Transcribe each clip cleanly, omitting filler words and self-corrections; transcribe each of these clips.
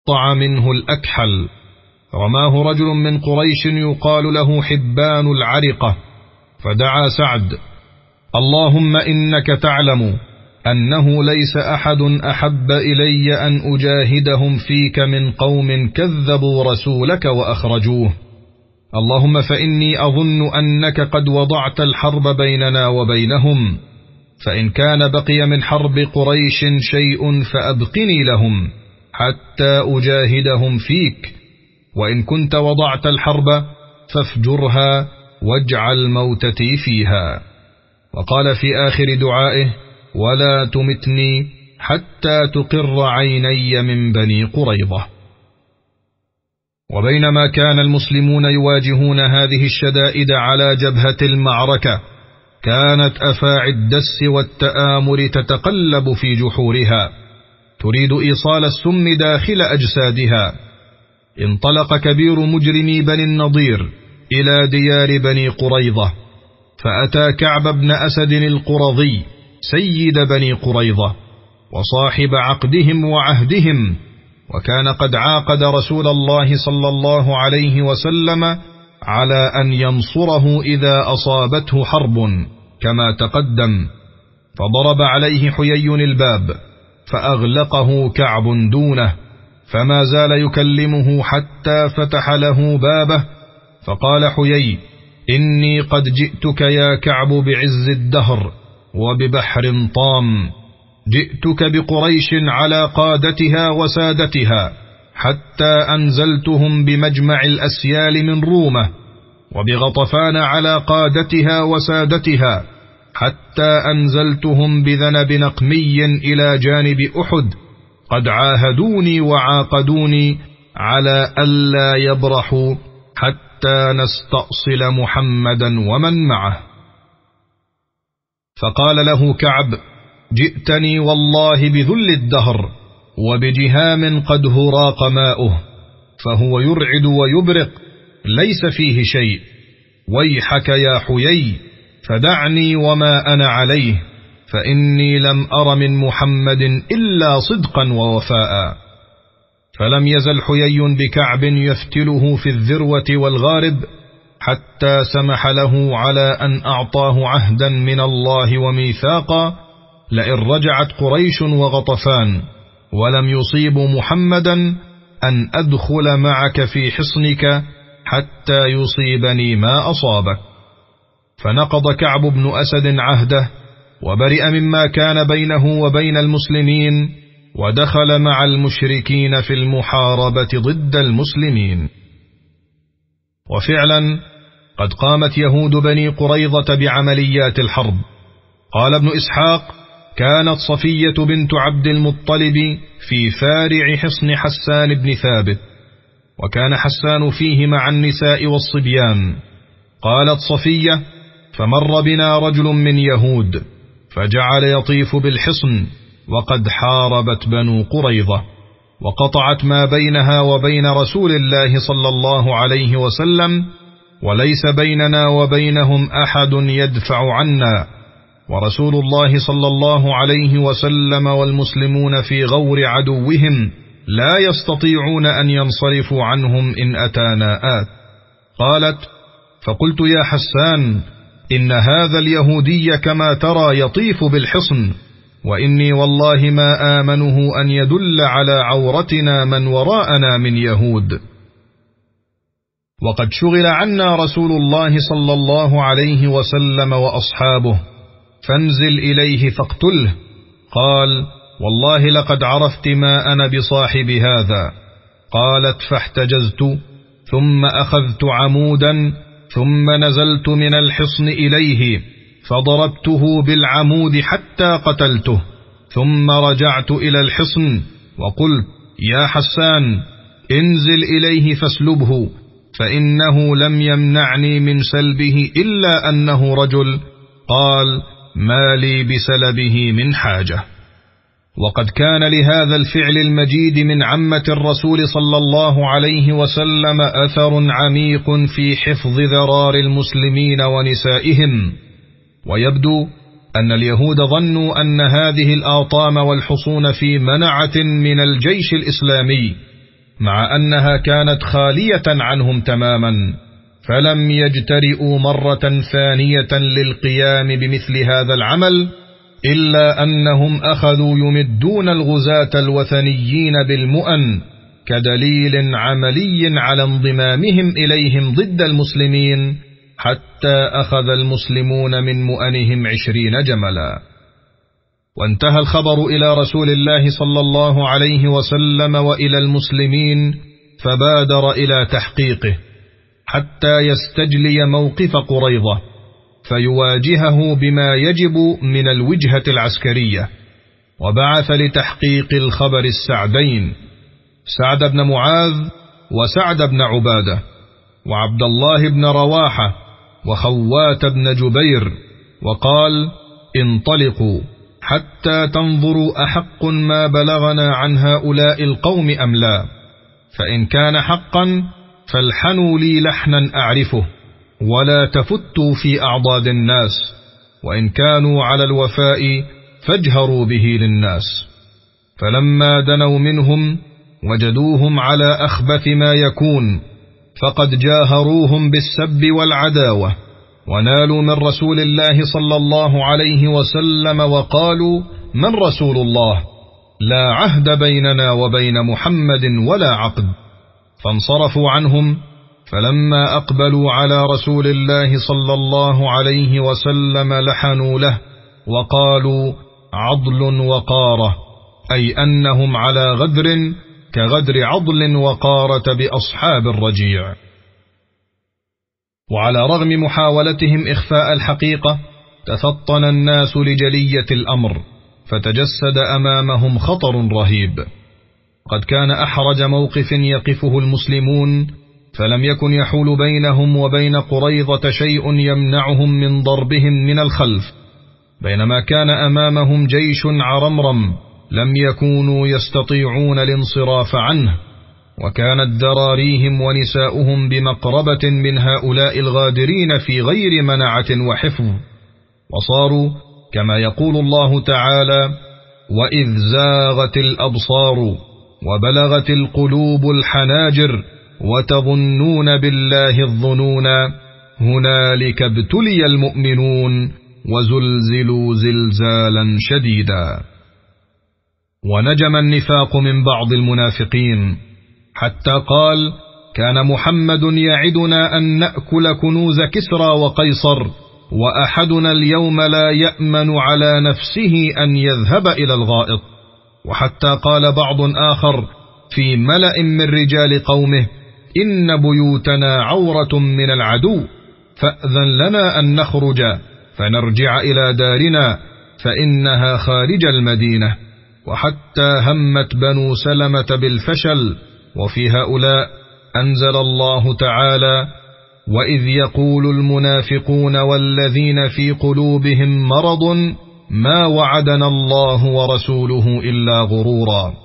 طع منه الأكحل. رماه رجل من قريش يقال له حبان العرقة، فدعا سعد: اللهم إنك تعلم أنه ليس أحد أحب إلي أن أجاهدهم فيك من قوم كذبوا رسولك وأخرجوه، اللهم فإني أظن أنك قد وضعت الحرب بيننا وبينهم، فإن كان بقي من حرب قريش شيء فأبقني لهم حتى أجاهدهم فيك، وإن كنت وضعت الحرب فافجرها واجعل موتتي فيها. وقال في آخر دعائه: ولا تمتني حتى تقر عيني من بني قريظة. وبينما كان المسلمون يواجهون هذه الشدائد على جبهة المعركة، كانت أفاعي الدس والتآمر تتقلب في جحورها تريد إيصال السم داخل أجسادها. انطلق كبير مجرمي بني النضير إلى ديار بني قريظة، فأتى كعب بن أسد القرظي سيد بني قريظة وصاحب عقدهم وعهدهم، وكان قد عاقد رسول الله صلى الله عليه وسلم على أن ينصره إذا أصابته حرب كما تقدم. فضرب عليه حيي الباب فأغلقه كعب دونه، فما زال يكلمه حتى فتح له بابه، فقال حيي: إني قد جئتك يا كعب بعز الدهر وببحر طام، جئتك بقريش على قادتها وسادتها حتى أنزلتهم بمجمع الأسيال من رومة، وبغطفان على قادتها وسادتها حتى أنزلتهم بذنب نقمي إلى جانب أحد، قد عاهدوني وعاقدوني على ألا يبرحوا حتى نستأصل محمدا ومن معه. فقال له كعب: جئتني والله بذل الدهر وبجهام قد هراق ماؤه، فهو يرعد ويبرق ليس فيه شيء، ويحك يا حيي فدعني وما أنا عليه، فإني لم أر من محمد إلا صدقا ووفاء. فلم يزل حيي بكعب يفتله في الذروة والغارب حتى سمح له على أن أعطاه عهدا من الله وميثاقا: لئن رجعت قريش وغطفان ولم يصيبوا محمدا أن أدخل معك في حصنك حتى يصيبني ما أصابك. فنقض كعب بن أسد عهده وبرئ مما كان بينه وبين المسلمين، ودخل مع المشركين في المحاربة ضد المسلمين. وفعلا قد قامت يهود بني قريظة بعمليات الحرب. قال ابن إسحاق: كانت صفية بنت عبد المطلب في فارع حصن حسان بن ثابت، وكان حسان فيه مع النساء والصبيان. قالت صفية: فمر بنا رجل من يهود فجعل يطيف بالحصن وقد حاربت بنو قريظة، وقطعت ما بينها وبين رسول الله صلى الله عليه وسلم، وليس بيننا وبينهم أحد يدفع عنا، ورسول الله صلى الله عليه وسلم والمسلمون في غور عدوهم لا يستطيعون أن ينصرفوا عنهم إن أتانا آت. قالت: فقلت يا حسان إن هذا اليهودي كما ترى يطيف بالحصن، وإني والله ما آمنه أن يدل على عورتنا من وراءنا من يهود، وقد شغل عنا رسول الله صلى الله عليه وسلم وأصحابه، فانزل إليه فاقتله. قال: والله لقد عرفت ما أنا بصاحب هذا. قالت: فاحتجزت ثم أخذت عمودا ثم نزلت من الحصن إليه فضربته بالعمود حتى قتلته، ثم رجعت إلى الحصن وقلت: يا حسان انزل إليه فاسلبه، فإنه لم يمنعني من سلبه إلا أنه رجل. قال: ما لي بسلبه من حاجة. وقد كان لهذا الفعل المجيد من عمة الرسول صلى الله عليه وسلم أثر عميق في حفظ ذرار المسلمين ونسائهم. ويبدو أن اليهود ظنوا أن هذه الآطام والحصون في منعة من الجيش الإسلامي، مع أنها كانت خالية عنهم تماما، فلم يجترئوا مرة ثانية للقيام بمثل هذا العمل، إلا أنهم أخذوا يمدون الغزاة الوثنيين بالمؤن كدليل عملي على انضمامهم إليهم ضد المسلمين، حتى أخذ المسلمون من مؤنهم 20 جملا. وانتهى الخبر إلى رسول الله صلى الله عليه وسلم وإلى المسلمين، فبادر إلى تحقيقه حتى يستجلي موقف قريظة، فيواجهه بما يجب من الوجهة العسكرية. وبعث لتحقيق الخبر السعدين، سعد بن معاذ وسعد بن عبادة وعبد الله بن رواحة وخوات بن جبير، وقال: انطلقوا حتى تنظروا أحق ما بلغنا عن هؤلاء القوم أم لا، فإن كان حقا فالحنوا لي لحنا أعرفه، ولا تفتوا في أعضاد الناس، وإن كانوا على الوفاء فاجهروا به للناس. فلما دنوا منهم وجدوهم على أخبث ما يكون، فقد جاهروهم بالسب والعداوة، ونالوا من رسول الله صلى الله عليه وسلم وقالوا: من رسول الله؟ لا عهد بيننا وبين محمد ولا عقد. فانصرفوا عنهم، فلما أقبلوا على رسول الله صلى الله عليه وسلم لحنوا له وقالوا: عضل وقارة، أي أنهم على غدر كغدر عضل وقارة بأصحاب الرجيع. وعلى رغم محاولتهم إخفاء الحقيقة، تفطن الناس لجلية الأمر، فتجسد أمامهم خطر رهيب. قد كان أحرج موقف يقفه المسلمون، فلم يكن يحول بينهم وبين قريظة شيء يمنعهم من ضربهم من الخلف، بينما كان أمامهم جيش عرمرم لم يكونوا يستطيعون الانصراف عنه، وكانت ذراريهم ونساؤهم بمقربة من هؤلاء الغادرين في غير منعة وحفظ، وصاروا كما يقول الله تعالى: وإذ زاغت الأبصار وبلغت القلوب الحناجر وتظنون بالله الظنون هنالك ابتلي المؤمنون وزلزلوا زلزالا شديدا. ونجم النفاق من بعض المنافقين، حتى قال: كان محمد يعدنا أن نأكل كنوز كسرى وقيصر، وأحدنا اليوم لا يأمن على نفسه أن يذهب إلى الغائط. وحتى قال بعض آخر في ملأ من رجال قومه: إن بيوتنا عورة من العدو، فأذن لنا أن نخرج فنرجع إلى دارنا فإنها خارج المدينة. وحتى همت بنو سلمة بالفشل، وفي هؤلاء أنزل الله تعالى: وإذ يقول المنافقون والذين في قلوبهم مرض ما وعدنا الله ورسوله إلا غرورا.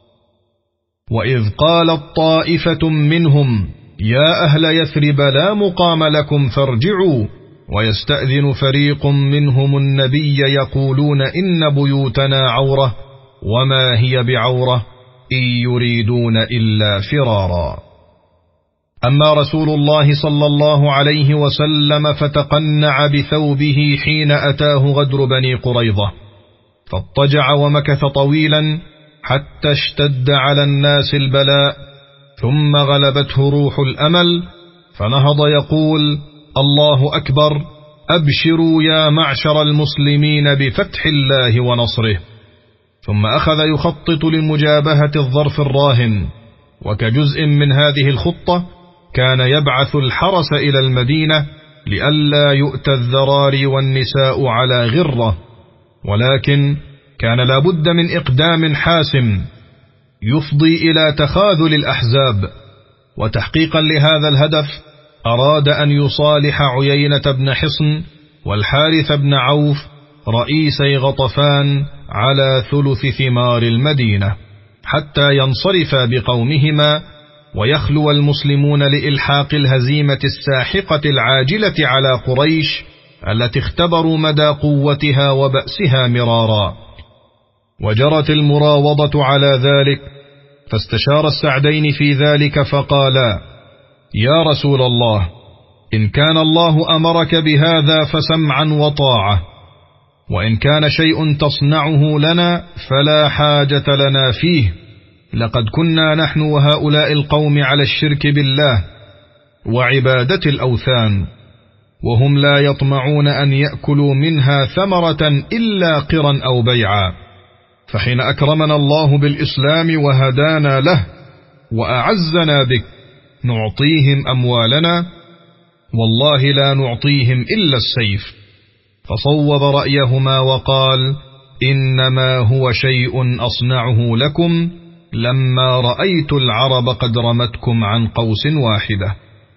وإذ قالت طائفة منهم: يا أهل يثرب لا مقام لكم فارجعوا، ويستأذن فريق منهم النبي يقولون إن بيوتنا عورة وما هي بعورة إن يريدون إلا فرارا. أما رسول الله صلى الله عليه وسلم فتقنع بثوبه حين أتاه غدر بني قريظة، فاضطجع ومكث طويلا حتى اشتد على الناس البلاء، ثم غلبته روح الأمل، فنهض يقول: الله أكبر، أبشروا يا معشر المسلمين بفتح الله ونصره. ثم أخذ يخطط لمجابهة الظرف الراهن، وكجزء من هذه الخطة كان يبعث الحرس إلى المدينة لئلا يؤتى الذراري والنساء على غرة، ولكن كان لا بد من إقدام حاسم يفضي إلى تخاذل الأحزاب. وتحقيقا لهذا الهدف أراد أن يصالح عيينة بن حصن والحارث بن عوف رئيسي غطفان على ثلث ثمار المدينة، حتى ينصرفا بقومهما ويخلو المسلمون لإلحاق الهزيمة الساحقة العاجلة على قريش التي اختبروا مدى قوتها وبأسها مرارا. وجرت المراوضة على ذلك، فاستشار السعدين في ذلك فقالا: يا رسول الله، إن كان الله أمرك بهذا فسمعا وطاعة، وإن كان شيء تصنعه لنا فلا حاجة لنا فيه، لقد كنا نحن وهؤلاء القوم على الشرك بالله وعبادة الأوثان، وهم لا يطمعون أن يأكلوا منها ثمرة إلا قرا أو بيعا، فحين أكرمنا الله بالإسلام وهدانا له وأعزنا بك نعطيهم أموالنا، والله لا نعطيهم إلا السيف. فصوب رأيهما وقال: إنما هو شيء أصنعه لكم لما رأيت العرب قد رمتكم عن قوس واحدة.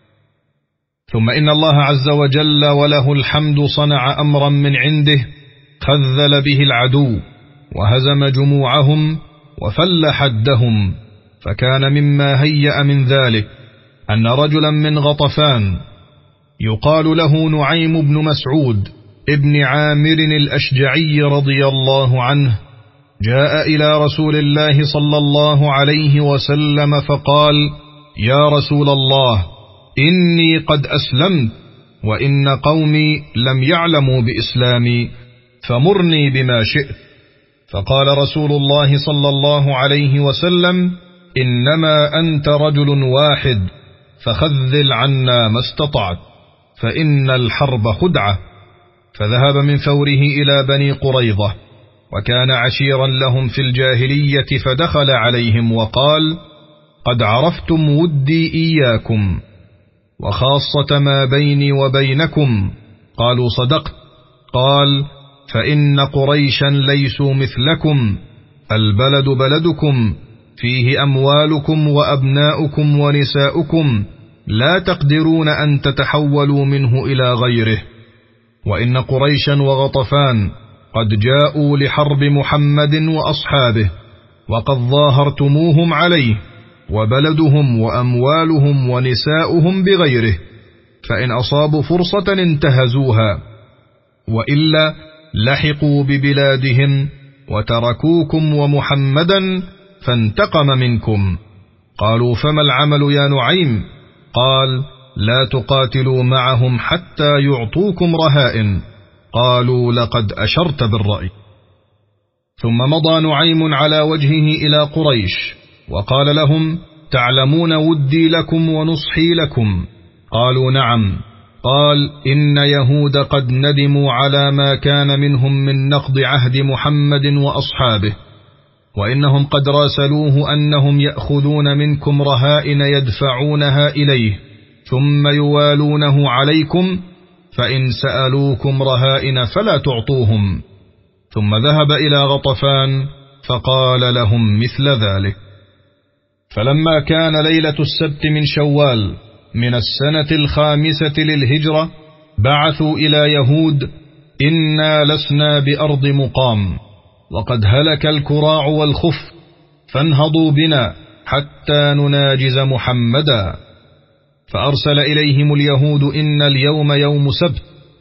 ثم إن الله عز وجل وله الحمد صنع أمرا من عنده خذل به العدو وهزم جموعهم وفل حدهم، فكان مما هيأ من ذلك أن رجلا من غطفان يقال له نعيم بن مسعود ابن عامر الأشجعي رضي الله عنه جاء إلى رسول الله صلى الله عليه وسلم فقال: يا رسول الله، إني قد أسلمت، وإن قومي لم يعلموا بإسلامي، فمرني بما شئت. فقال رسول الله صلى الله عليه وسلم: إنما أنت رجل واحد، فخذل عنا ما استطعت، فإن الحرب خدعة. فذهب من فوره إلى بني قريظة، وكان عشيرا لهم في الجاهلية، فدخل عليهم وقال: قد عرفتم ودي إياكم، وخاصة ما بيني وبينكم. قالوا: صدقت. قال: فإن قريشا ليسوا مثلكم، البلد بلدكم، فيه أموالكم وأبناؤكم ونساؤكم، لا تقدرون أن تتحولوا منه إلى غيره. وإن قريشا وغطفان قد جاءوا لحرب محمد وأصحابه، وقد ظاهرتموهم عليه، وبلدهم وأموالهم ونساؤهم بغيره، فإن أصابوا فرصة انتهزوها، وإلا لحقوا ببلادهم وتركوكم ومحمدا فانتقم منكم. قالوا: فما العمل يا نعيم؟ قال: لا تقاتلوا معهم حتى يعطوكم رهائن. قالوا: لقد أشرت بالرأي. ثم مضى نعيم على وجهه إلى قريش وقال لهم: تعلمون ودي لكم ونصحي لكم. قالوا: نعم. قال: إن يهود قد ندموا على ما كان منهم من نقض عهد محمد وأصحابه، وإنهم قد راسلوه أنهم يأخذون منكم رهائن يدفعونها إليه ثم يوالونه عليكم، فإن سألوكم رهائن فلا تعطوهم. ثم ذهب إلى غطفان فقال لهم مثل ذلك. فلما كان ليلة السبت من شوال من السنة 5 للهجرة، بعثوا إلى يهود: إنا لسنا بأرض مقام، وقد هلك الكراع والخف، فانهضوا بنا حتى نناجز محمدا. فأرسل إليهم اليهود: إن اليوم يوم سبت،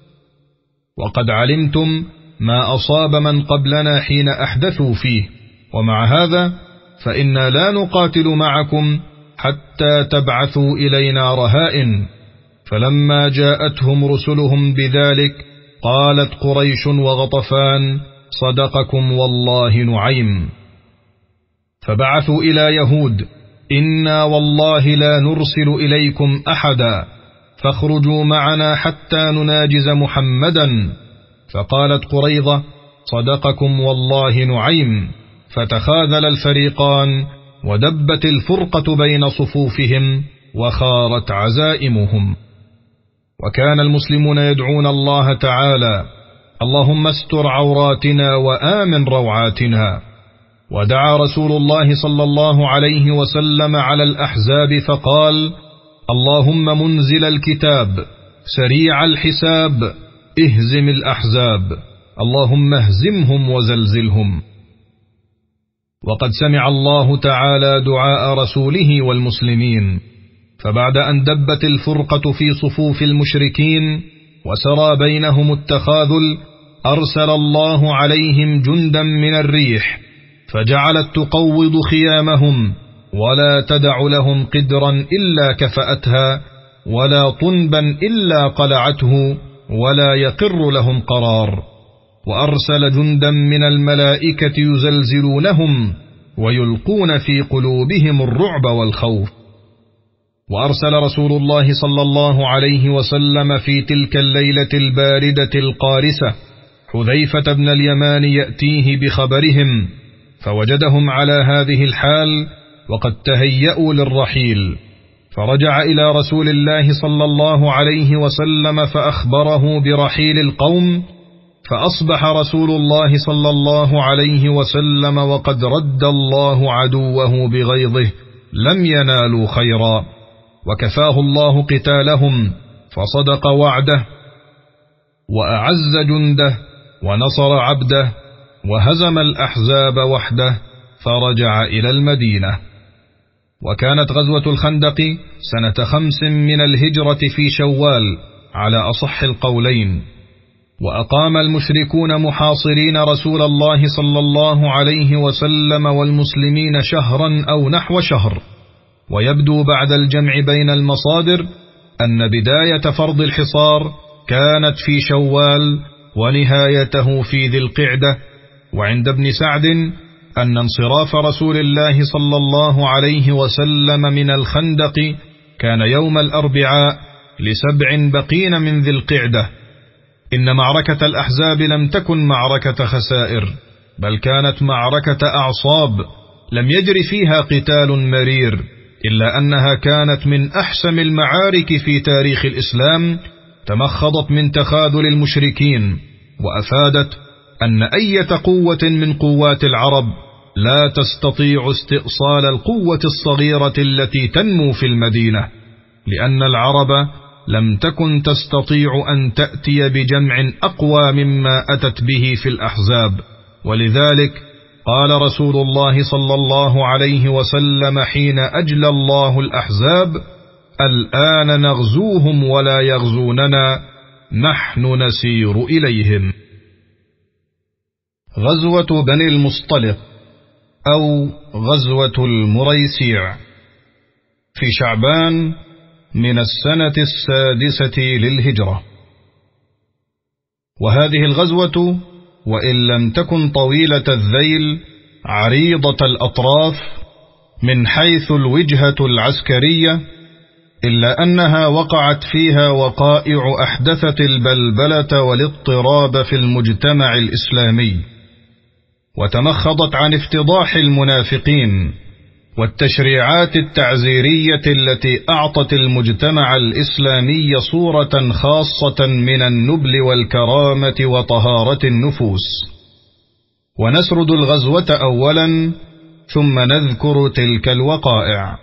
وقد علمتم ما أصاب من قبلنا حين أحدثوا فيه، ومع هذا فإنا لا نقاتل معكم حتى تبعثوا إلينا رهائن. فلما جاءتهم رسلهم بذلك قالت قريش وغطفان: صدقكم والله نعيم. فبعثوا إلى يهود: إنا والله لا نرسل إليكم أحدا، فاخرجوا معنا حتى نناجز محمدا. فقالت قريظة: صدقكم والله نعيم. فتخاذل الفريقان، ودبت الفرقة بين صفوفهم، وخارت عزائمهم. وكان المسلمون يدعون الله تعالى: اللهم استر عوراتنا وآمن روعاتنا. ودعا رسول الله صلى الله عليه وسلم على الأحزاب فقال: اللهم منزل الكتاب سريع الحساب اهزم الأحزاب، اللهم اهزمهم وزلزلهم. وقد سمع الله تعالى دعاء رسوله والمسلمين، فبعد أن دبت الفرقة في صفوف المشركين وسرى بينهم التخاذل، أرسل الله عليهم جندا من الريح، فجعلت تقوض خيامهم ولا تدع لهم قدرا إلا كفأتها، ولا طنبا إلا قلعته، ولا يقر لهم قرار. وأرسل جندا من الملائكة يزلزلونهم ويلقون في قلوبهم الرعب والخوف. وأرسل رسول الله صلى الله عليه وسلم في تلك الليلة الباردة القارسة حذيفة بن اليمان يأتيه بخبرهم، فوجدهم على هذه الحال وقد تهيأوا للرحيل، فرجع إلى رسول الله صلى الله عليه وسلم فأخبره برحيل القوم، فأصبح رسول الله صلى الله عليه وسلم وقد رد الله عدوه بغيظه، لم ينالوا خيرا، وكفاه الله قتالهم، فصدق وعده وأعز جنده ونصر عبده وهزم الأحزاب وحده، فرجع إلى المدينة. وكانت غزوة الخندق سنة 5 من الهجرة في شوال على أصح القولين. وأقام المشركون محاصرين رسول الله صلى الله عليه وسلم والمسلمين شهرا أو نحو شهر. ويبدو بعد الجمع بين المصادر أن بداية فرض الحصار كانت في شوال ونهايته في ذي القعدة. وعند ابن سعد أن انصراف رسول الله صلى الله عليه وسلم من الخندق كان يوم الأربعاء ل7 بقين من ذي القعدة. إن معركة الأحزاب لم تكن معركة خسائر، بل كانت معركة أعصاب لم يجر فيها قتال مرير، إلا أنها كانت من أحسم المعارك في تاريخ الإسلام، تمخضت من تخاذل المشركين، وأفادت أن أي قوة من قوات العرب لا تستطيع استئصال القوة الصغيرة التي تنمو في المدينة، لأن العرب لم تكن تستطيع أن تأتي بجمع أقوى مما أتت به في الأحزاب. ولذلك قال رسول الله صلى الله عليه وسلم حين أجلى الله الأحزاب: الآن نغزوهم ولا يغزوننا، نحن نسير إليهم. غزوة بني المصطلق أو غزوة المريسيع في شعبان من السنة 6 للهجرة. وهذه الغزوة وإن لم تكن طويلة الذيل عريضة الأطراف من حيث الوجهة العسكرية، إلا أنها وقعت فيها وقائع أحدثت البلبلة والاضطراب في المجتمع الإسلامي، وتمخضت عن افتضاح المنافقين والتشريعات التعزيرية التي أعطت المجتمع الإسلامي صورة خاصة من النبل والكرامة وطهارة النفوس. ونسرد الغزوة أولا ثم نذكر تلك الوقائع.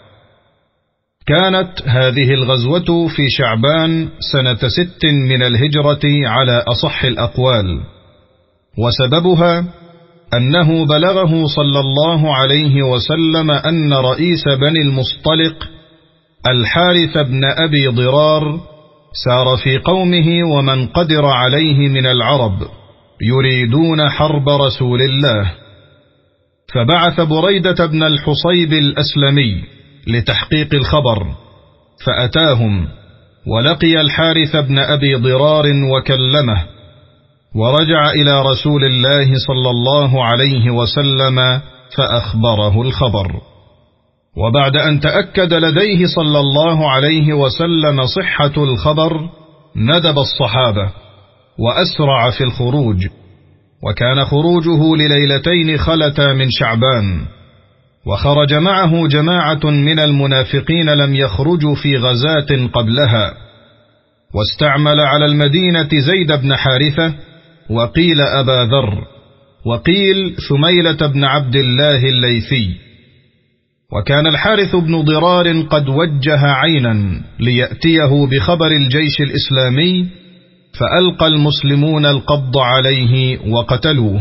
كانت هذه الغزوة في شعبان سنة 6 من الهجرة على أصح الأقوال، وسببها أنه بلغه صلى الله عليه وسلم أن رئيس بني المصطلق الحارث بن أبي ضرار سار في قومه ومن قدر عليه من العرب يريدون حرب رسول الله، فبعث بريدة بن الحصيب الأسلمي لتحقيق الخبر، فأتاهم ولقي الحارث بن أبي ضرار وكلمه، ورجع إلى رسول الله صلى الله عليه وسلم فأخبره الخبر. وبعد أن تأكد لديه صلى الله عليه وسلم صحة الخبر ندب الصحابة وأسرع في الخروج، وكان خروجه لليلتين خلتا من شعبان، وخرج معه جماعة من المنافقين لم يخرجوا في غزاة قبلها، واستعمل على المدينة زيد بن حارثة، وقيل أبا ذر، وقيل ثميلة بن عبد الله الليثي. وكان الحارث بن ضرار قد وجه عينا ليأتيه بخبر الجيش الإسلامي، فألقى المسلمون القبض عليه وقتلوه.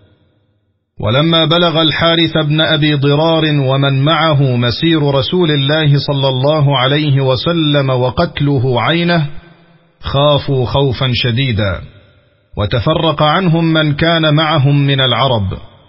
ولما بلغ الحارث بن أبي ضرار ومن معه مسير رسول الله صلى الله عليه وسلم وقتله عينه، خافوا خوفا شديدا، وتفرق عنهم من كان معهم من العرب،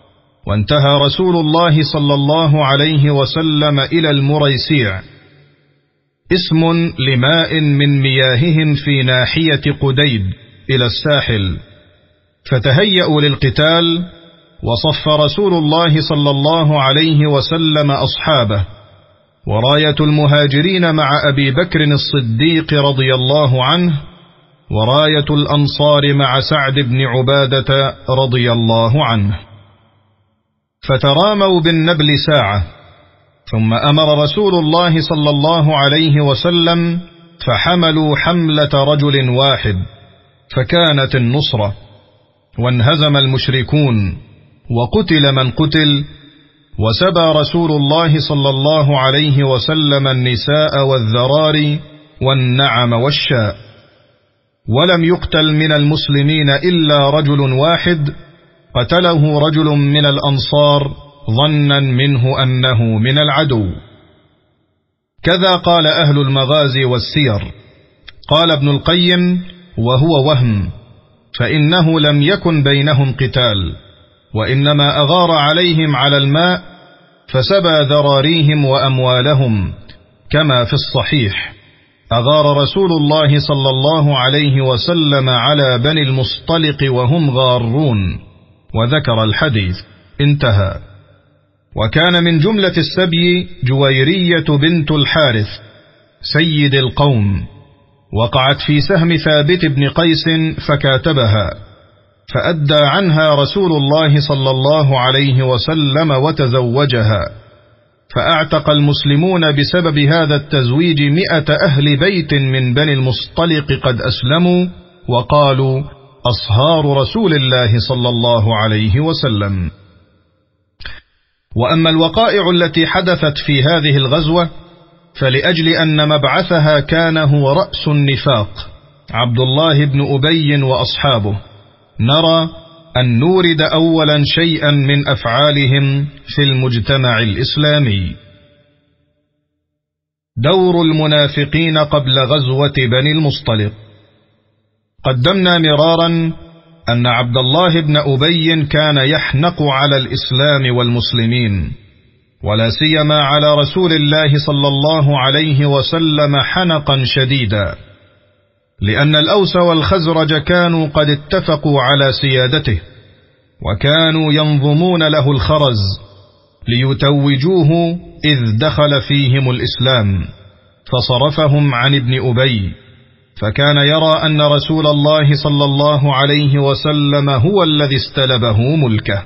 وانتهى رسول الله صلى الله عليه وسلم إلى المريسيع، اسم لماء من مياههم في ناحية قديد إلى الساحل، فتهيأوا للقتال، وصف رسول الله صلى الله عليه وسلم أصحابه، وراية المهاجرين مع أبي بكر الصديق رضي الله عنه، وراية الأنصار مع سعد بن عبادة رضي الله عنه، فتراموا بالنبل ساعة، ثم أمر رسول الله صلى الله عليه وسلم فحملوا حملة رجل واحد، فكانت النصرة، وانهزم المشركون، وقتل من قتل، وسبى رسول الله صلى الله عليه وسلم النساء والذراري والنعم والشاء، ولم يقتل من المسلمين إلا رجل واحد، قتله رجل من الأنصار ظنا منه أنه من العدو. كذا قال أهل المغازي والسير. قال ابن القيم: وهو وهم، فإنه لم يكن بينهم قتال، وإنما أغار عليهم على الماء فسبى ذراريهم وأموالهم، كما في الصحيح: أغار رسول الله صلى الله عليه وسلم على بني المصطلق وهم غارون، وذكر الحديث، انتهى. وكان من جملة السبي جويرية بنت الحارث سيد القوم، وقعت في سهم ثابت بن قيس فكاتبها، فأدى عنها رسول الله صلى الله عليه وسلم وتزوجها، فأعتق المسلمون بسبب هذا التزويج 100 أهل بيت من بني المصطلق قد أسلموا، وقالوا: أصهار رسول الله صلى الله عليه وسلم. وأما الوقائع التي حدثت في هذه الغزوة فلأجل أن مبعثها كان هو رأس النفاق عبد الله بن أبي وأصحابه، نرى أن نورد أولا شيئا من أفعالهم في المجتمع الإسلامي. دور المنافقين قبل غزوة بني المصطلق. قدمنا مرارا أن عبد الله بن أبي كان يحنق على الإسلام والمسلمين، ولا سيما على رسول الله صلى الله عليه وسلم حنقا شديدا، لأن الأوس والخزرج كانوا قد اتفقوا على سيادته، وكانوا ينظمون له الخرز ليتوجوه إذ دخل فيهم الإسلام، فصرفهم عن ابن أبي، فكان يرى أن رسول الله صلى الله عليه وسلم هو الذي استلبه ملكه.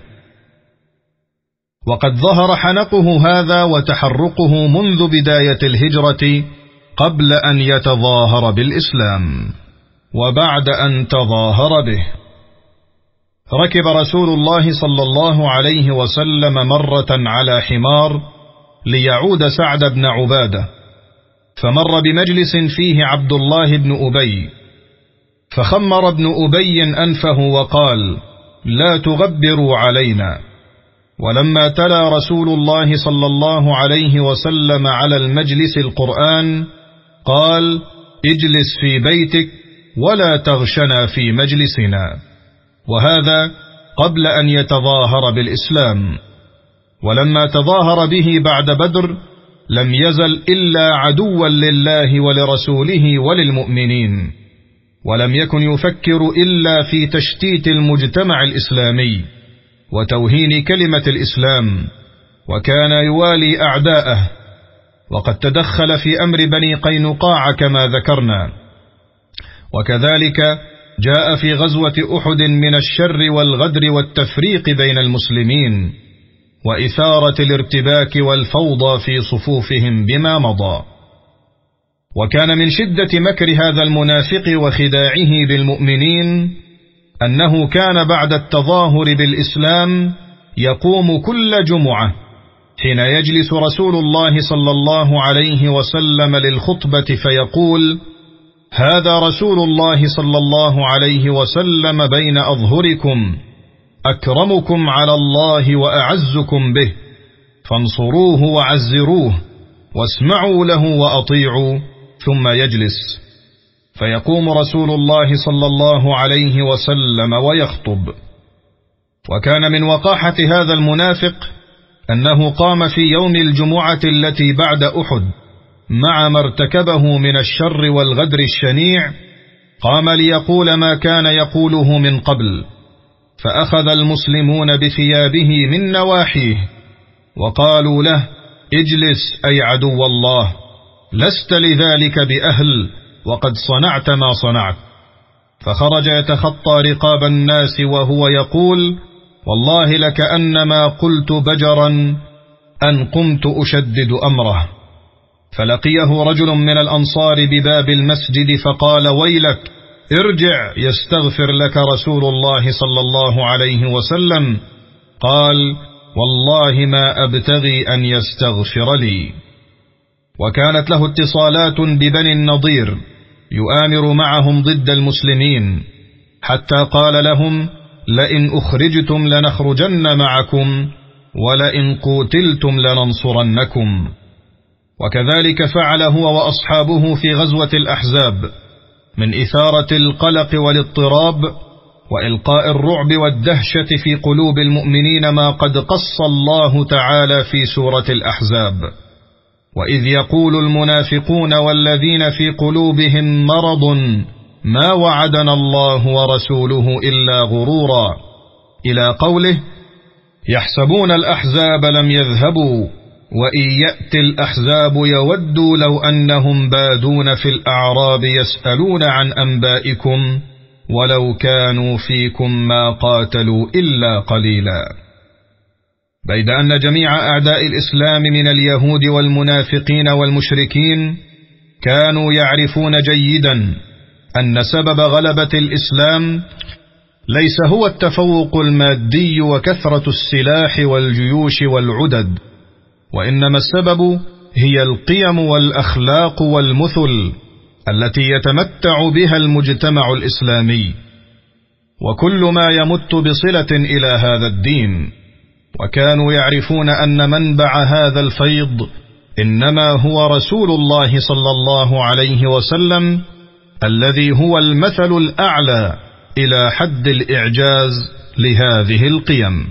وقد ظهر حنقه هذا وتحرقه منذ بداية الهجرة قبل أن يتظاهر بالإسلام، وبعد أن تظاهر به. ركب رسول الله صلى الله عليه وسلم مرة على حمار ليعود سعد بن عبادة، فمر بمجلس فيه عبد الله بن أبي، فخمر ابن أبي أنفه وقال: لا تغبروا علينا. ولما تلا رسول الله صلى الله عليه وسلم على المجلس القرآن قال: اجلس في بيتك ولا تغشنا في مجلسنا، وهذا قبل أن يتظاهر بالإسلام. ولما تظاهر به بعد بدر لم يزل إلا عدوا لله ولرسوله وللمؤمنين، ولم يكن يفكر إلا في تشتيت المجتمع الإسلامي وتوهين كلمة الإسلام، وكان يوالي أعداءه، وقد تدخل في أمر بني قينقاع كما ذكرنا. وكذلك جاء في غزوة أحد من الشر والغدر والتفريق بين المسلمين، وإثارة الارتباك والفوضى في صفوفهم بما مضى. وكان من شدة مكر هذا المنافق وخداعه بالمؤمنين أنه كان بعد التظاهر بالإسلام يقوم كل جمعة حين يجلس رسول الله صلى الله عليه وسلم للخطبة فيقول: هذا رسول الله صلى الله عليه وسلم بين أظهركم، أكرمكم على الله وأعزكم به، فانصروه وعزروه واسمعوا له وأطيعوا. ثم يجلس فيقوم رسول الله صلى الله عليه وسلم ويخطب، وكان من وقاحة هذا المنافق أنه قام في يوم الجمعة التي بعد أحد مع ما ارتكبه من الشر والغدر الشنيع، قام ليقول ما كان يقوله من قبل، فأخذ المسلمون بثيابه من نواحيه وقالوا له: اجلس أي عدو الله، لست لذلك بأهل، وقد صنعت ما صنعت. فخرج يتخطى رقاب الناس وهو يقول: والله لكأنما قلت بجرا أن قمت أشدد أمره. فلقيه رجل من الأنصار بباب المسجد فقال: ويلك، ارجع يستغفر لك رسول الله صلى الله عليه وسلم. قال: والله ما أبتغي أن يستغفر لي. وكانت له اتصالات ببني النضير يؤامر معهم ضد المسلمين، حتى قال لهم: لئن أخرجتم لنخرجن معكم، ولئن قتلتم لننصرنكم. وكذلك فعل هو وأصحابه في غزوة الأحزاب من إثارة القلق والاضطراب وإلقاء الرعب والدهشة في قلوب المؤمنين، ما قد قص الله تعالى في سورة الأحزاب: وإذ يقول المنافقون والذين في قلوبهم مرض ما وعدنا الله ورسوله إلا غرورا، إلى قوله: يحسبون الأحزاب لم يذهبوا وإن يأتي الأحزاب يودوا لو أنهم بادون في الأعراب يسألون عن أنبائكم ولو كانوا فيكم ما قاتلوا إلا قليلا. بيد أن جميع أعداء الإسلام من اليهود والمنافقين والمشركين كانوا يعرفون جيدا أن سبب غلبة الإسلام ليس هو التفوق المادي وكثرة السلاح والجيوش والعدد، وإنما السبب هي القيم والأخلاق والمثل التي يتمتع بها المجتمع الإسلامي، وكل ما يمت بصلة إلى هذا الدين. وكانوا يعرفون أن منبع هذا الفيض إنما هو رسول الله صلى الله عليه وسلم، الذي هو المثل الأعلى إلى حد الإعجاز لهذه القيم.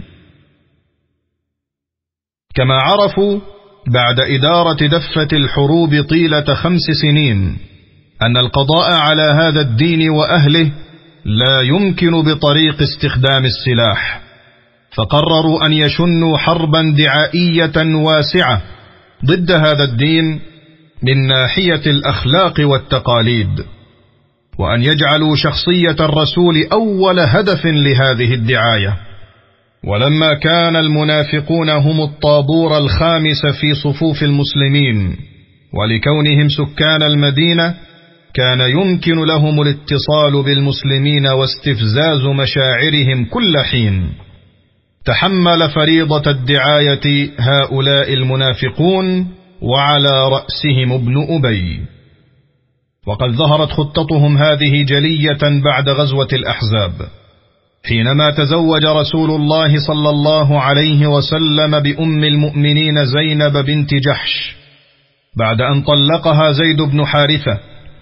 كما عرفوا بعد إدارة دفة الحروب طيلة 5 سنين أن القضاء على هذا الدين وأهله لا يمكن بطريق استخدام السلاح، فقرروا أن يشنوا حربا دعائية واسعة ضد هذا الدين من ناحية الأخلاق والتقاليد، وأن يجعلوا شخصية الرسول أول هدف لهذه الدعاية. ولما كان المنافقون هم الطابور الخامس في صفوف المسلمين، ولكونهم سكان المدينة، كان يمكن لهم الاتصال بالمسلمين واستفزاز مشاعرهم كل حين. تحمل فريضة الدعاية هؤلاء المنافقون، وعلى رأسهم ابن أبي. وقد ظهرت خطتهم هذه جلية بعد غزوة الأحزاب، حينما تزوج رسول الله صلى الله عليه وسلم بأم المؤمنين زينب بنت جحش بعد أن طلقها زيد بن حارثة.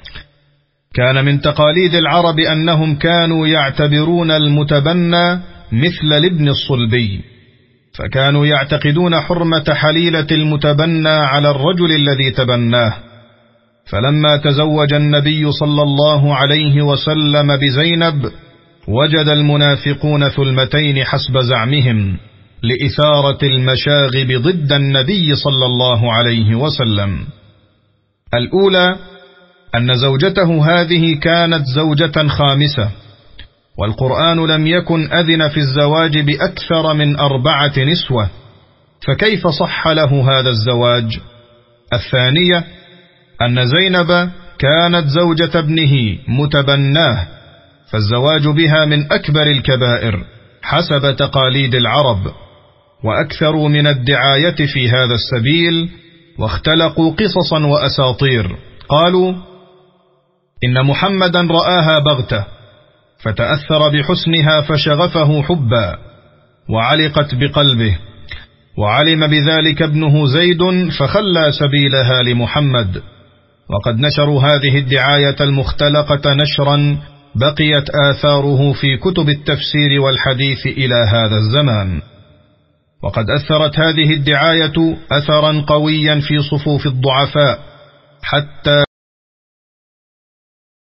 كان من تقاليد العرب أنهم كانوا يعتبرون المتبنى مثل الابن الصلبي، فكانوا يعتقدون حرمة حليلة المتبنى على الرجل الذي تبناه. فلما تزوج النبي صلى الله عليه وسلم بزينب، وجد المنافقون ثلمتين حسب زعمهم لإثارة المشاغب ضد النبي صلى الله عليه وسلم. الأولى أن زوجته هذه كانت زوجة خامسة، والقرآن لم يكن أذن في الزواج بأكثر من 4 نسوة، فكيف صح له هذا الزواج؟ الثانية أن زينب كانت زوجة ابنه متبناه، فالزواج بها من أكبر الكبائر حسب تقاليد العرب، وأكثروا من الدعاية في هذا السبيل، واختلقوا قصصا وأساطير. قالوا إن محمدا رآها بغتة فتأثر بحسنها فشغفه حبا وعلقت بقلبه، وعلم بذلك ابنه زيد فخلى سبيلها لمحمد. وقد نشروا هذه الدعاية المختلقة نشرا بقيت آثاره في كتب التفسير والحديث إلى هذا الزمان. وقد أثرت هذه الدعاية أثرا قويا في صفوف الضعفاء، حتى